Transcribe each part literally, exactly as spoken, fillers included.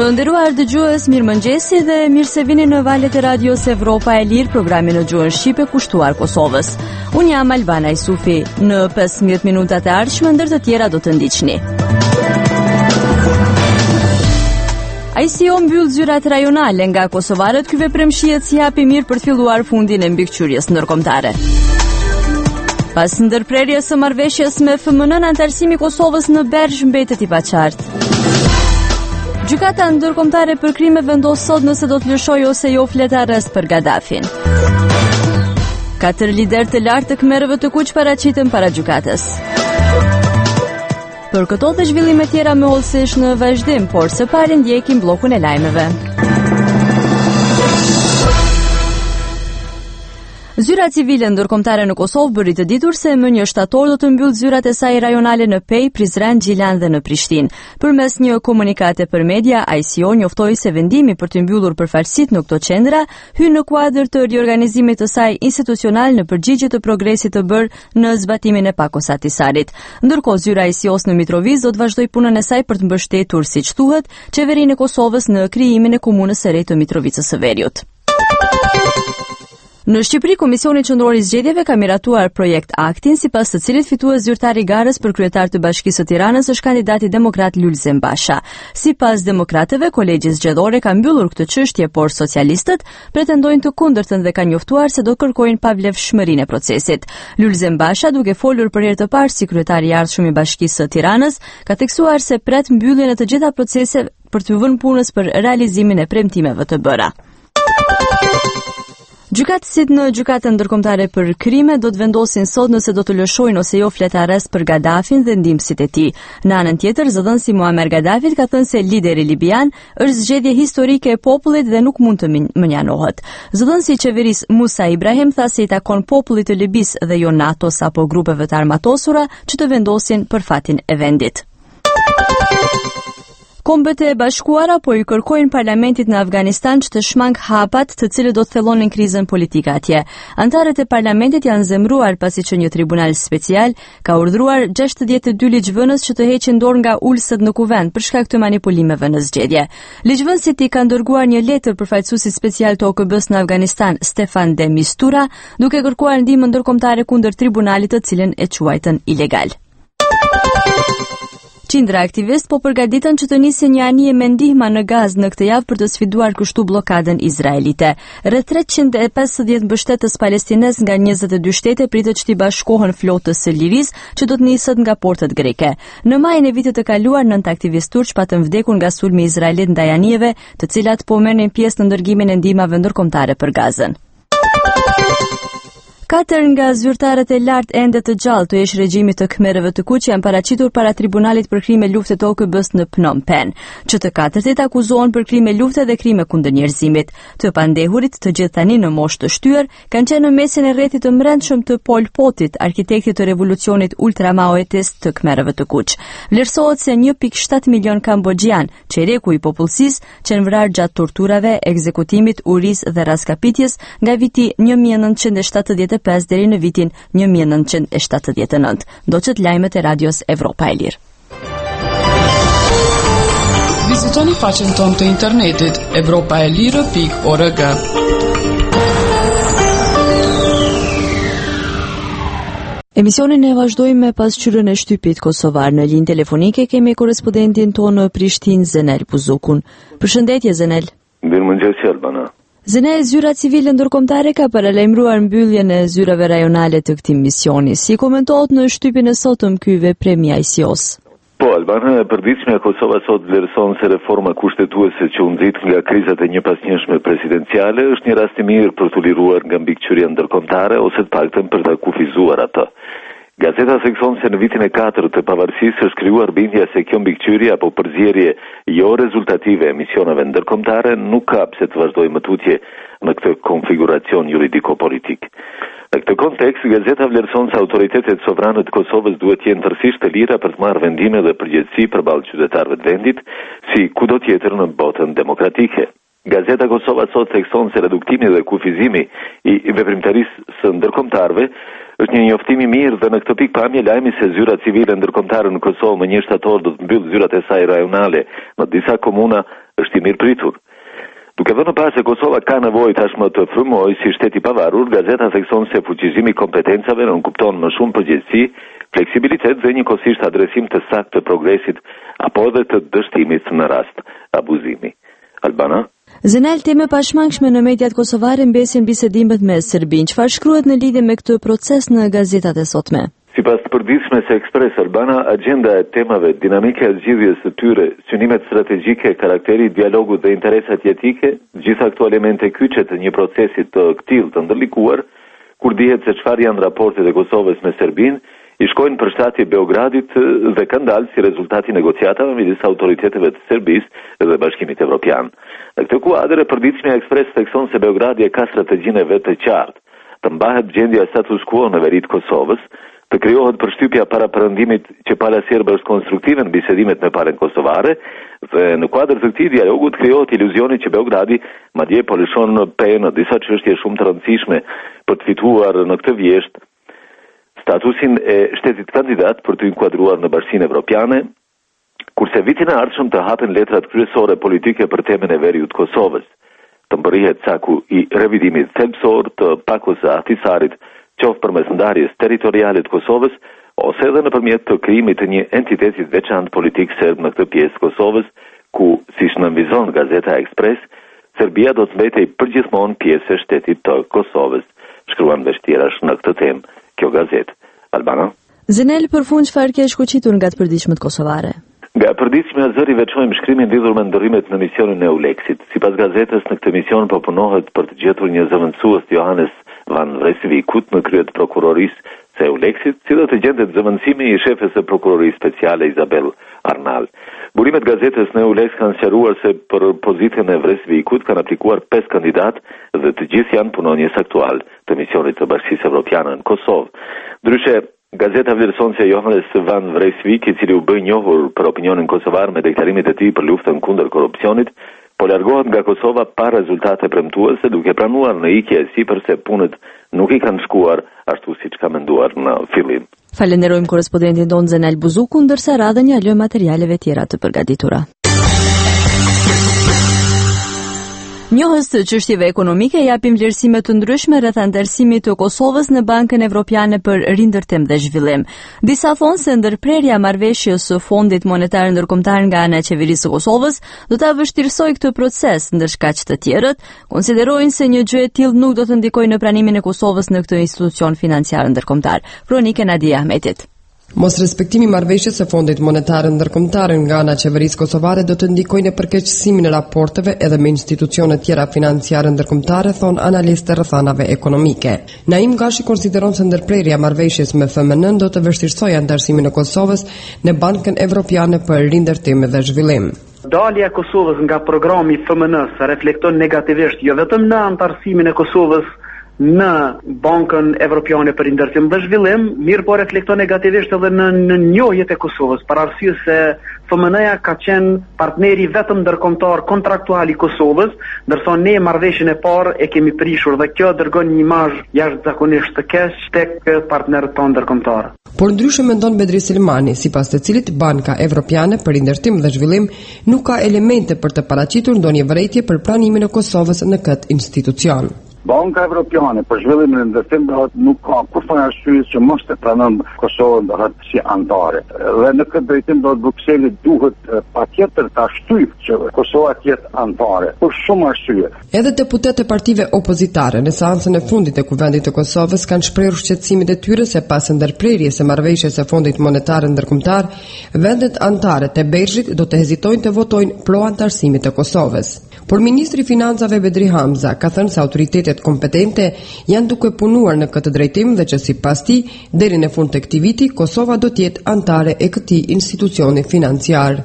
Të nderuar dëgjues, mirëmëngjesi dhe mirë se vini në valët e radios Evropa e Lirë, programin në gjuhën shqipe kushtuar Kosovës. Unë jam Albana Isufi. Në pesëmbëdhjetë minutat e ardhshme ndër të tjera do të ndiqni. A I C O mbyll zyrat rajonale nga kosovarët, ky veprim shihet si hap I mirë për të filluar fundin e mbikëqyrjes ndërkombëtare. Pas ndërprerjes së marrëveshjes me F M N, anëtarësimi I Kosovës në Bergj mbetet I paqartë. Gjykata ndërkombëtare për krime vendos sot nëse do të lëshojë ose jo flet arrest për Gaddafin. Katër lider të lartë të Khmerëve të Kuq paraqiten para gjykatës. Për këto dhe zhvillime tjera me hollësish në vazhdim, por së pari ndjekim bllokun e lajmeve. Zyra civile ndërkombëtare në Kosovë bëri të ditur se më një shtator do të mbyll zyrat e saj rajonale në Pej, Prizren, Gjilan dhe në Prishtinë. Përmes një komunikate për media, A I C O njoftoi se vendimi për të mbyllur përfaqësitë në këto qendra hyn në kuadër të riorganizimit të saj institucional në përgjigje të progresit të bërë në zbatimin e pakosatisarit. Ndërkohë, zyra A I C Os në Mitrovic do të vazhdojë punën e saj për të mbështetur, siç thuhet, qeverinë e Kosovës në krijimin e komunës së re të Mitrovicës së Veriut. Në Shqipëri, Komisioni Qendror I Zgjedhjeve ka miratuar projekt aktin sipas të cilit fitues zyrtar I garës për kryetar të Bashkisë së Tiranës është kandidati demokrat Lulzem Basha. Sipas demokratëve, kolegji zgjedhore ka mbyllur këtë çështje, por socialistët pretendojnë të kundërtën dhe kanë njoftuar se do kërkojnë pavlefshmërinë e procesit. Lulzem Basha, duke folur për herë të parë si kryetar I ardhshëm I Bashkisë së Tiranës, ka theksuar se pret mbylljen e të gjitha proceseve për të vënë punës për realizimin e premtimeve të bëra. Gjykatësit në gjykatën ndërkombëtare për krime do të vendosin sot nëse do të lëshojnë ose jo flet arrest për Gaddafin dhe ndihmësit e tij. Në anën tjetër, zëdhënësi Muammar Gaddafi ka thënë se lideri libian është zgjedhje historike e popullit dhe nuk mund të menjanohet. Zëdhënësi I qeverisë Musa Ibrahim tha se I takon popullit të Libisë dhe jo NATO-s apo grupeve të armatosura që të vendosin për fatin e vendit. Kombët e Bashkuara po I kërkojnë parlamentit në Afganistan që të shmang hapat të cilët do të thellonin krizën politike atje. Antarët e parlamentit janë zemruar pasi që një tribunal special ka urdhëruar gjashtëdhjetë e dy ligjvënës që të heqin dorë nga ulësët në kuvend për shkak të manipulimeve në zgjedhje. Ligjvënësit I kanë dërguar një letër përfaqësuesit special të O K B-s në Afganistan, Stefan de Mistura, duke kërkuar ndihmë ndërkombëtare kundër tribunalit të cilën e quajtën ilegal. Qindra aktivist po përgatiten që të nisë një anije me ndihma në gaz në këtë javë për të sfiduar kështu blokadën izraelite. Rreth treqind e pesëdhjetë mbështetës palestinez nga njëzet e dy shtete pritet që t'i bashkohen flotës së lirisë që do të niset nga portet greke. Në majin e vitit të kaluar, nëntë aktivistë turq patën vdekur nga sulmi izraelit ndaj anijeve, të cilat po merrnin pjesë në ndërgimin e ndihmave ndërkombëtare për gazën. Katër nga zyrtarët e lartë ende të gjallë të ish regjimit të Khmerëve të Kuq janë paraqitur para tribunalit për krime lufte të O K B-s në Phnom Penh. Që të katërtit akuzohen për krime lufte dhe krime kundër njerëzimit. Të pandehurit, të gjithë tani në moshë të shtyrë, kanë qenë në mesin e rrethit të mbrëmshëm të Pol Potit, arkitektit të revolucionit ultramaoetist të Khmerëve të Kuq. Vlerësohet se një pikë shtatë milion kambodgjian, çereku I popullsisë, qenë vrarë gjatë torturave, ekzekutimit, urisë dhe raskapitjes nga viti një mijë e nëntëqind e shtatëdhjetë e pesë deri në vitin një mijë e nëntëqind e shtatëdhjetë e nëntë. Ndoqët lajmet e radios Evropa e Lirë. Vizitoni faqen tonë të internetit evropaelire pikë org. Emisionin e vazhdojmë me pasqyrën e shtypit kosovar. Në linjë telefonike kemi korrespondentin tonë në Prishtinë, Zenel Buzukun. Përshëndetje Zenel. Mirëmëngjes Albana. Zenel, zyra civile ndërkombëtare ka paralajmëruar mbylljen e zyrave rajonale të këtij misioni. Si komentohet në shtypin e sotëm ky veprim I A I C Os? Po, Albana, e përditshme e Kosova sot vlerëson se reforma kushtetuese që u nxit nga krizat e njëpasnjëshme presidenciale është një rast I mirë për t'u liruar nga mbikëqyrja ndërkombëtare ose të paktën për ta kufizuar atë. Gazeta thekson se në vitin e katërt të pavarësisë është krijuar bindja se kjo mbikëqyrje apo përzierje jo rezultative e misioneve ndërkombëtare nuk ka pse të vazhdojë më tutje në këtë konfiguracion juridiko-politik. Në këtë kontekst, gazeta vlerëson se autoritetet sovrane të Kosovës duhet të jenë tërësisht të lira për të marrë vendime dhe përgjegjësi përballë qytetarëve të vendit, si kudo tjetër në botën demokratike. Gazeta Kosova sot thekson se reduktimi dhe kufizimi I veprimtarisë së ndërkombëtarëve Është një njoftim i mirë dhe në këtë pikë pamje lajmi se zyra civile ndërkombëtare në Kosovë më një shtator do të mbyllë zyrat e saj rajonale në disa komuna është i mirë pritur. Duke vënë parasysh se Kosova ka nevojë tashmë të frymojë si shtet i pavarur, gazeta thekson se fuqizimi i kompetencave nuk kupton më shumë përgjegjësi, fleksibilitet dhe njëkohësisht adresim të saktë të progresit apo edhe të dështimit në rast abuzimi. Albana? Zenel, teme pashmangshme në mediat kosovare mbesin bisedimet me Serbinë. Çfarë shkruhet në lidhje me këtë proces në gazetat e sotme? Sipas të përditshme se Ekspres Albana, agenda e temave, dinamike e zgjidhjes së tyre, synimet strategjike, karakteri i dialogut dhe interesat jetike, gjitha këto elemente kyçe të një procesi të këtill të ndërlikuar, kur dihet se çfarë janë raportet e Kosovës me Serbinë, i shkojnë për shtati Beogradit dhe kanë dalë si rezultati negociatave midis autoriteteve të Serbisë dhe Bashkimit Evropian. Në këtë kuadër, e përditshmja Ekspres thekson se Beogradi e ka strategjinë e vet të qartë, të mbahet gjendja status quo në veri të Kosovës, të krijohet përshtypja para perëndimit që pala serbë është konstruktive në bisedimet me palën kosovare dhe në kuadër të këtij dialogu krijohet iluzioni që Beogradi madje po lëshon pe në disa çështje shumë të rëndësishme për të fituar në këtë vjesht statusin e shtetit kandidat për të inkuadruar në Bashkinë Evropiane, kurse vitin e ardhshëm të hapen letrat kryesore politike për temën e veriut të Kosovës. Të mbërrihet caku i revidimit thelbësor të pakos së Ahtisarit, qoftë përmes ndarjes territoriale të Kosovës, ose edhe nëpërmjet të krijimit të një entiteti të veçantë politik serb në këtë pjesë të Kosovës, ku, siç nënvizon gazeta Ekspres, Serbia do të mbetej përgjithmonë pjesë e shtetit të Kosovës. Shkruan vesh tjerash në këtë temë kjo gazetë. Albana? Zenel, për fund çfarë ke shkuqitur nga të përditshmet kosovare? Nga përditshmja zëri veçojmë shkrimin lidhur me ndërrimet në misionin e Euleksit. Sipas gazetës, në këtë mision po punohet për të gjetur një zëvendësues Johannes Van Vreeswijkut në krye të prokurorisë së Euleksit, si dhe të gjendet zëvendësimi i shefes së prokurorisë speciale Isabel Arnal. Burimet gazetës në Euleks kanë sqaruar se për pozitën e Vreeswijkut kanë aplikuar pesë kandidat dhe të gjithë janë punonjës aktual të misionit të Bashkisë Evropiane në Kosovë. Ndryshe, gazeta vlerëson se Johannes Van Vreeswijk, i cili u bë i njohur për opinionin kosovar me deklarimet e tij për luftën kundër korrupsionit, po largohet nga Kosova pa rezultate premtuese, duke pranuar në ikje sipër se punët nuk i kanë shkuar ashtu siç ka menduar në fillim. Falenderojmë korrespondentin ton Zenel Buzuku, ndërsa radhën ja lë materialeve tjera të përgatitura. Njohës të çështjeve ekonomike japim vlerësime të ndryshme rreth anëtarësimit të Kosovës në Bankën Evropiane për Rindërtim dhe Zhvillim. Disa thonë se ndërprerja e marrëveshjes së Fondit Monetar Ndërkombëtar nga ana e qeverisë së Kosovës do ta vështirësojë këtë proces, ndërsa që të tjerët konsiderojnë se një gjë e tillë nuk do të ndikojë në pranimin e Kosovës në këtë institucion financiar ndërkombëtar. Kronike Nadia Ahmetit. Mos respektimi i marrëveshjes së Fondit Monetar Ndërkombëtar nga ana e qeverisë kosovare do të ndikojë në përkeqësimin e raporteve edhe me institucione tjera financiare ndërkombëtare, thon analistë rrethanave ekonomike. Naim Gashi konsideron se ndërprerja e marrëveshjes me F M N do të vështirësojë anëtarësimin e Kosovës në Bankën Evropiane për Rindërtim dhe Zhvillim. Dalja e Kosovës nga programi F M N reflekton negativisht jo vetëm në anëtarësimin e Kosovës në Bankën Evropiane për Rindërtim dhe Zhvillim, mirë po reflekton negativisht edhe në, në njohjet e Kosovës, për arsye se F M N-ja ka qenë partneri vetëm ndërkombëtar kontraktual i Kosovës, ndërsa ne marrëveshjen e parë e kemi prishur dhe kjo dërgon një imazh jashtëzakonisht të keq tek partnerët tonë ndërkombëtar. Por ndryshe mendon Bedri Selmani, sipas të cilit Banka Evropiane për Rindërtim dhe Zhvillim nuk ka elemente për të paraqitur ndonjë vërejtje për pranimin e Kosovës në këtë institucion. Banka Evropiane për Zhvillimin e Ndërtimit dhe nuk ka kurrë arsye që mos të pranon Kosovën dohet si anëtare. Dhe në këtë drejtim do të Brukseli duhet patjetër ta shtyjë që Kosova të jetë anëtare për shumë arsye. Edhe deputetë e partive opozitare në seancën e fundit të Kuvendit të Kosovës kanë shprehur shqetësimin e tyre se pas ndërprerjes së marrëveshjes së Fondit Monetar Ndërkombëtar, vendet anëtare të Bergzhit do të hezitojnë të votojnë pro anëtarësimit të Kosovës. Por ministri i Financave Bedri Hamza ka thënë se autoritetet kompetente janë duke punuar në këtë drejtim dhe që sipas tij deri në fund të këtij viti Kosova do të jetë anëtare e këtij institucioni financiar.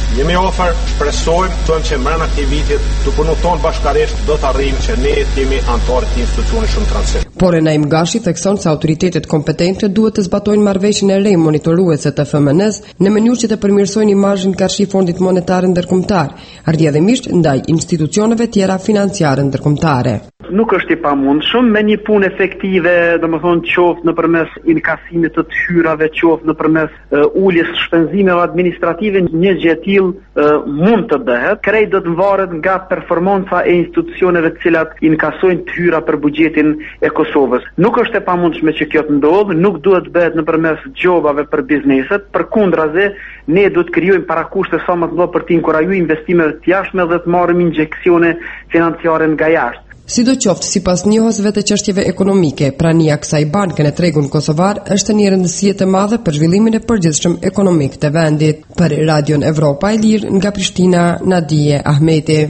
Jemi ofër, presojmë tonë që mbrana këtij viti të punu tonë bashkarisht do të arrijmë që ne jemi anëtarë të institucioni shumë transparent. Por Enaim Gashi thekson se autoritetet kompetente duhet të zbatojnë marrëveshjen e re monitoruese të F M N-s në mënyrë që të përmirësojnë imazhin karshi Fondit Monetar Ndërkombëtar, rrjedhimisht ndaj institucioneve tjera financiare ndërkombëtare. Nuk është i pamundshëm me një punë efektive, domethënë qoftë nëpërmes inkasimit të të hyrave, qoftë nëpërmes uh, uljes së shpenzimeve administrative, një gjë e tillë uh, mund të bëhet. Krejt do të varet nga performanca e institucioneve të cilat inkasojnë të hyra për buxhetin e Kosovës. Nuk është e pamundshme që kjo të ndodhë, nuk duhet të bëhet nëpërmes gjobave për bizneset, përkundrazi ne duhet të krijojmë parakushte sa më të mëdha për të inkurajuar investimet të jashtme dhe të marrim injeksione financiare nga jashtë. Sidoqoftë, sipas njohësve të çështjeve ekonomike, prania e kësaj banke në tregun kosovar është një rëndësi e madhe për zhvillimin e përgjithshëm ekonomik të vendit. Për Radion Evropa e Lirë nga Prishtina, Nadije Ahmeti.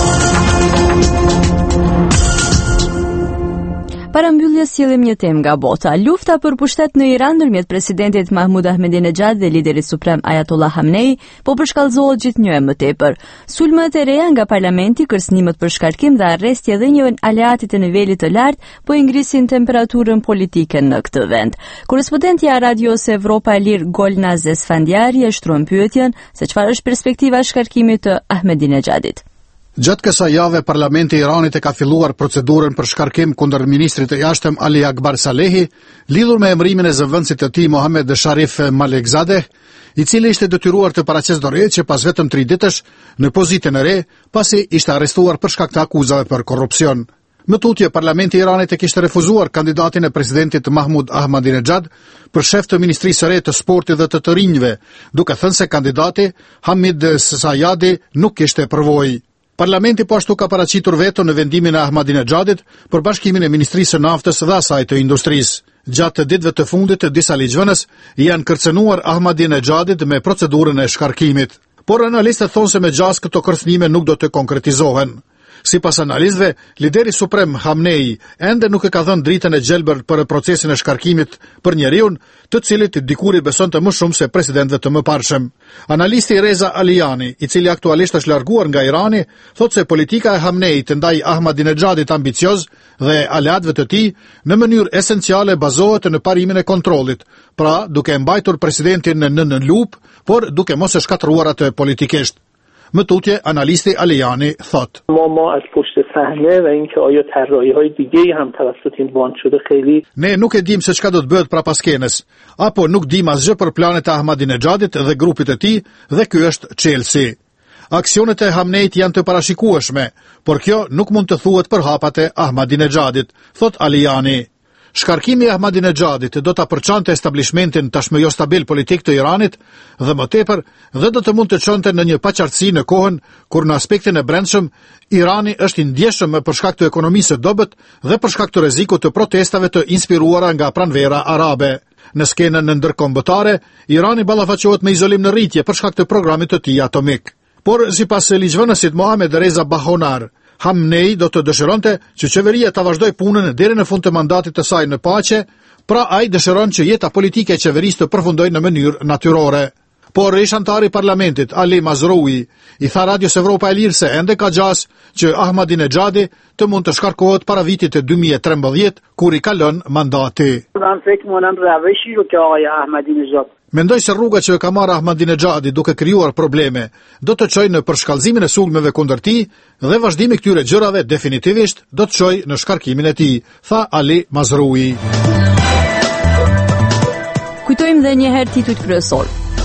Para mbylljes sjellim një temë nga bota. Lufta për pushtet në Iran ndërmjet presidentit Mahmud Ahmadinejad dhe liderit suprem Ayatollah Khamenei po përshkallëzohet gjithnjë më tepër. Sulmet e reja nga parlamenti, kërcënimet për shkarkim dhe arresti edhe një aleati të nivelit të lartë po i ngrisin temperaturën politike në këtë vend. Korrespondentja e Radios Evropa e Lirë Golnaz Esfandiari e shtruan pyetjen se çfarë është perspektiva e shkarkimit të Ahmadinejadit. Gjatë kësaj jave, parlamenti i Iranit e ka filluar procedurën për shkarkim kundër ministrit të jashtëm Ali Akbar Salehi, lidhur me emërimin e zëvendësit të tij Mohammed Sharif Malekzadeh, i cili ishte detyruar të paraqesë dorëheqje pas vetëm tri ditësh në pozitën e re, pasi ishte arrestuar për shkak të akuzave për korrupsion. Në tutje, parlamenti i Iranit e kishte refuzuar kandidatin e presidentit Mahmud Ahmadinejad për shef të Ministrisë së Re të Sportit dhe të të rinjve, duke thënë se kandidati Hamid Sayadi nuk kishte përvojë. Parlamenti po ashtu ka paraqitur veto në vendimin e Ahmadinejadit për bashkimin e Ministrisë së Naftës dhe asaj të Industrisë. Gjatë ditëve të fundit të disa ligjvënës janë kërcënuar Ahmadinejadit me procedurën e shkarkimit. Por analistët thonë se me gjas këto kërcënime nuk do të konkretizohen. Sipas analistëve, lideri suprem Khamenei ende nuk e ka dhënë dritën e gjelbër për procesin e shkarkimit për njeriun, të cilit dikuri besonte më shumë se presidentëve të mëparshëm. Analisti Reza Aliani, i cili aktualisht është larguar nga Irani, thotë se politika e Khameneit ndaj Ahmadinejadit ambicioz dhe aleatëve të tij në mënyrë esenciale bazohet në parimin e kontrollit, pra duke mbajtur presidentin në në lupë, por duke mos e shkatëruar atë politikisht. Më tutje, analisti Aliani thot. ما ما از پشت صحنه و اینکه آیا طراحی‌های دیگه‌ای هم توسط این بانک شده خیلی Ne nuk e dim se çka do të bëhet para paskenës, apo nuk dim asgjë për planet e Ahmadinejadit dhe grupit të tij, dhe ky është Chelsea. Aksionet e Khameneit janë të parashikueshme, por kjo nuk mund të thuhet për hapat e Ahmadinejadit, thot Aliani. Shkarkimi i Ahmadinejadit do ta përçante establishmentin tashmë jo stabil politik të Iranit dhe më tepër dhe do të mund të çonte në një paqartësi në kohën kur në aspektin e brendshëm Irani është i ndjeshëm për shkak të ekonomisë së dobët dhe për shkak të rrezikut të protestave të inspiruara nga pranvera arabe. Në skenën në ndërkombëtare, Irani ballafaqohet me izolim në rritje për shkak të programit të tij atomik. Por sipas ligjvënësit Mohammed Reza Bahonar, Khamenei do të dëshironte që qeveria ta vazhdoj punën deri në fund të mandatit të saj në paqe, pra ai dëshiron që jeta politike e qeverisë të përfundojë në mënyrë natyrore. Por ish antari i parlamentit Ali Mazroui i tha Radios Evropa e Lirë se ende ka gjas që Ahmadinejadi të mund të shkarkohet para vitit të dy mijë e trembëdhjetë kur i kalon mandati. Mendoj se rruga që ka marrë Ahmadinejadi duke krijuar probleme do të çojë në përshkallëzimin e sulmeve kundër tij dhe vazhdimi i këtyre gjërave definitivisht do të çojë në shkarkimin e tij, tha Ali Mazroui. Kujtojmë edhe një herë titujt kryesor.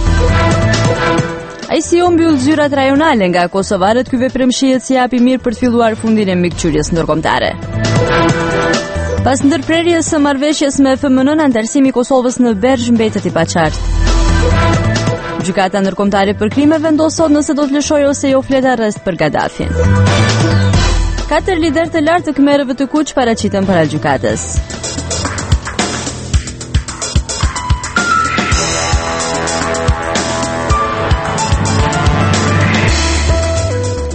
Ai si o mbyll zyrat rajonale nga kosovarët, ky veprim shihet si japi mirë për të filluar fundin e mikqyrjes ndërkombëtare. Pas ndërprerjes së marrëveshjes me F M N-n, antarësimi i Kosovës në Bergj mbetet i paqartë. Gjykata ndërkombëtare për krime vendos sot nëse do të lëshojë ose jo flet arrest për Gaddafin. Katër lider të lartë të Khmerëve të Kuq paraqiten para gjykatës.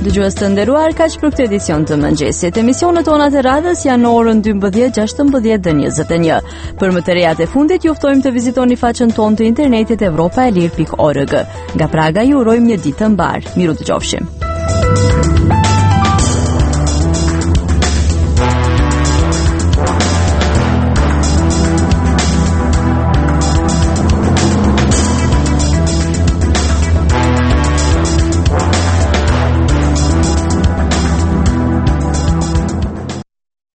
Dëgjues të nderuar, kaq për këtë edicion të mëngjesit. Emisionet tona të radhës janë në orën dymbëdhjetë, gjashtëmbëdhjetë dhe njëzet e një. Për më të rejat e fundit, ju ftojmë të vizitoni faqen tonë të internetit evropaelir pikë org. Nga Praga ju urojmë një ditë të mbar. Miru dëgjofshim.